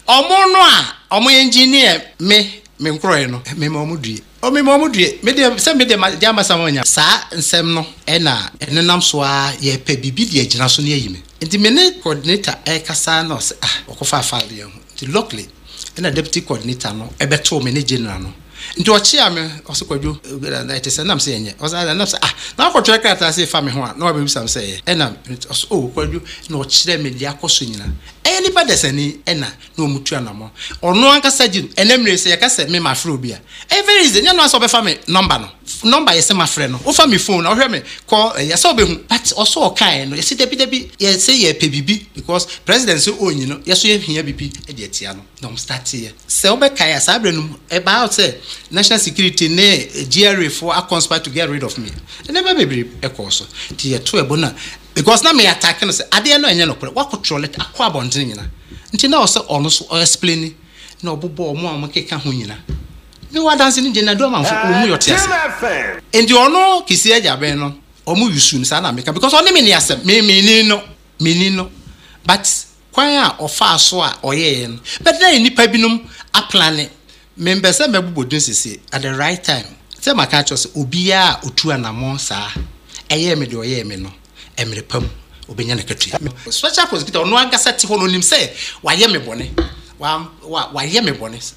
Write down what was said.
omo no a omo engineer me nkroe no me omo due o me omo due me de se me de ma dia masamanya saa nsem no na enenam so a ye pa bibi de agina so ne yime nti me ne coordinator kasa no se okofa file ye ho nti locally na deputy coordinator no ebeto me ne general no nti ochi ame osekwadwo na etese nam se yenye osa nam se na akotwe krata se fa me ho a na obebi sam se ye na kwadwo na ochire me dia koso nyina nipa desani na omutu anamo ono ankasa gin enemre se yakase me mafre obi a very easy nya no aso be fa me number yese mafre no o fa me phone na ohwe me call yese obehu but also okan no yese debi yese ye pe bibi because president so onyi no yeso ye hia bibi e de atia no dom start here se obekai asa abrenum about say national security ne GRA for a conspire to get rid of me never be e course ti ye to ebona because na me attack no say ade no enye no kure wa control it akwa abonten nyina nti na o say ono so explain na obobo omo amekeka ho nyina me wa dance ni jena do manfo omu yote ase endi ono kisi eja ben no omu yusu ni sa na meka because oni me ni asem me ni no but kwan a ofa so a oye no but na nipa binum a plan member say mebobodun sisi at the right time say maka cho say obi a otu anamon sa eye me de oye me no emre pam obenya na katua special prosecutor no agasa ti ho no nim say waye me bone wa ye me bone